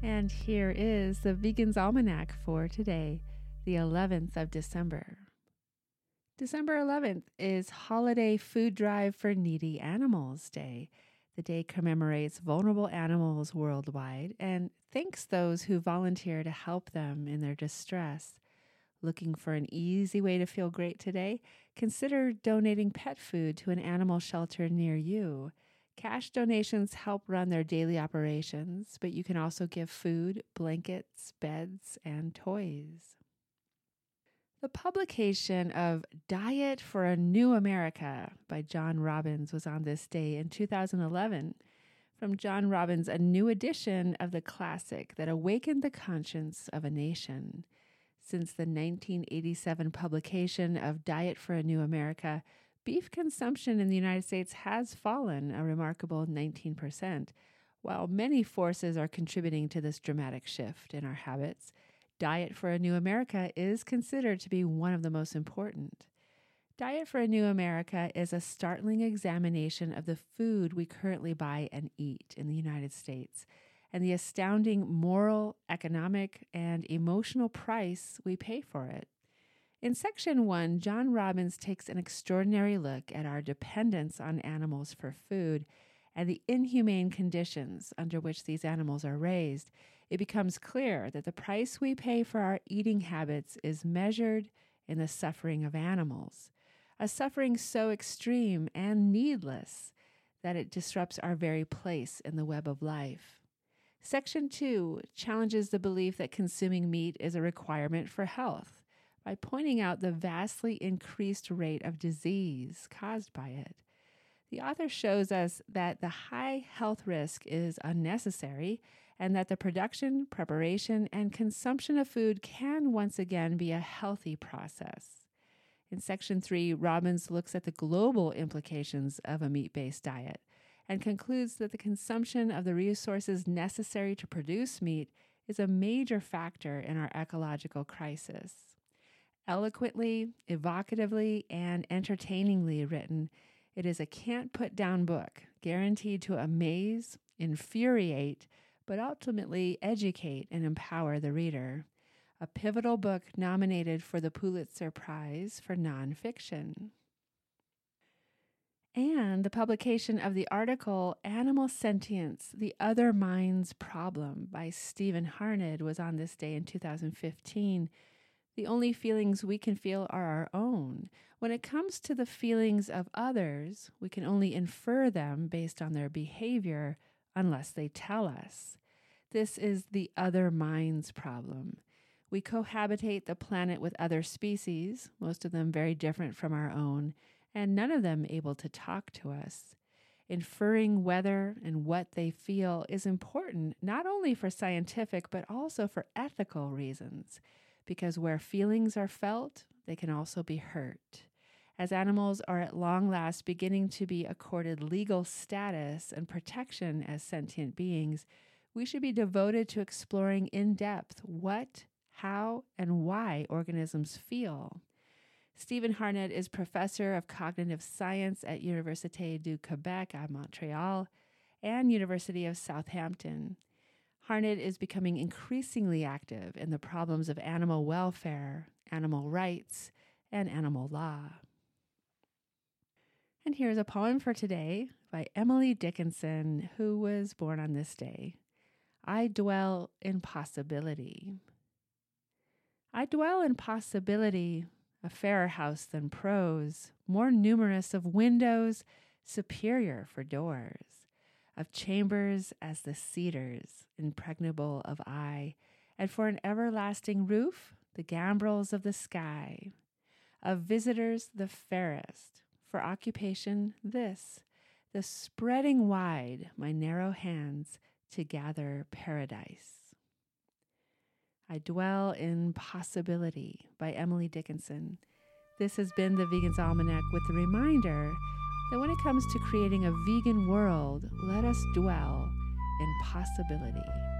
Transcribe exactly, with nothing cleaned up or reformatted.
And here is the Vegan's Almanac for today, the eleventh of December. December eleventh is Holiday Food Drive for Needy Animals Day. The day commemorates vulnerable animals worldwide and thanks those who volunteer to help them in their distress. Looking for an easy way to feel great today? Consider donating pet food to an animal shelter near you. Cash donations help run their daily operations, but you can also give food, blankets, beds, and toys. The publication of Diet for a New America by John Robbins was on this day in two thousand eleven. From John Robbins, a new edition of the classic that awakened the conscience of a nation. Since the nineteen eighty-seven publication of Diet for a New America, beef consumption in the United States has fallen a remarkable nineteen percent. While many forces are contributing to this dramatic shift in our habits, Diet for a New America is considered to be one of the most important. Diet for a New America is a startling examination of the food we currently buy and eat in the United States, and the astounding moral, economic, and emotional price we pay for it. In Section one, John Robbins takes an extraordinary look at our dependence on animals for food and the inhumane conditions under which these animals are raised. It becomes clear that the price we pay for our eating habits is measured in the suffering of animals, a suffering so extreme and needless that it disrupts our very place in the web of life. Section two challenges the belief that consuming meat is a requirement for health by pointing out the vastly increased rate of disease caused by it. The author shows us that the high health risk is unnecessary and that the production, preparation, and consumption of food can once again be a healthy process. In Section three, Robbins looks at the global implications of a meat-based diet and concludes that the consumption of the resources necessary to produce meat is a major factor in our ecological crisis. Eloquently, evocatively, and entertainingly written, it is a can't-put-down book, guaranteed to amaze, infuriate, but ultimately educate and empower the reader. A pivotal book nominated for the Pulitzer Prize for nonfiction. And the publication of the article Animal Sentience, The Other Mind's Problem by Stephen Harned was on this day in two thousand fifteen. The only feelings we can feel are our own. When it comes to the feelings of others, we can only infer them based on their behavior unless they tell us. This is the other mind's problem. We cohabitate the planet with other species, most of them very different from our own, and none of them able to talk to us. Inferring whether and what they feel is important not only for scientific but also for ethical reasons. Because where feelings are felt, they can also be hurt. As animals are at long last beginning to be accorded legal status and protection as sentient beings, we should be devoted to exploring in depth what, how, and why organisms feel. Stephen Harned is professor of cognitive science at Université du Québec at Montreal and University of Southampton. Harned is becoming increasingly active in the problems of animal welfare, animal rights, and animal law. And here's a poem for today by Emily Dickinson, who was born on this day. I dwell in possibility. I dwell in possibility, a fairer house than prose, more numerous of windows, superior for doors. Of chambers as the cedars, impregnable of eye, and for an everlasting roof, the gambrels of the sky. Of visitors the fairest, for occupation this, the spreading wide my narrow hands to gather paradise. I Dwell in Possibility by Emily Dickinson. This has been the Vegan's Almanac with the reminder that when it comes to creating a vegan world, let us dwell in possibility.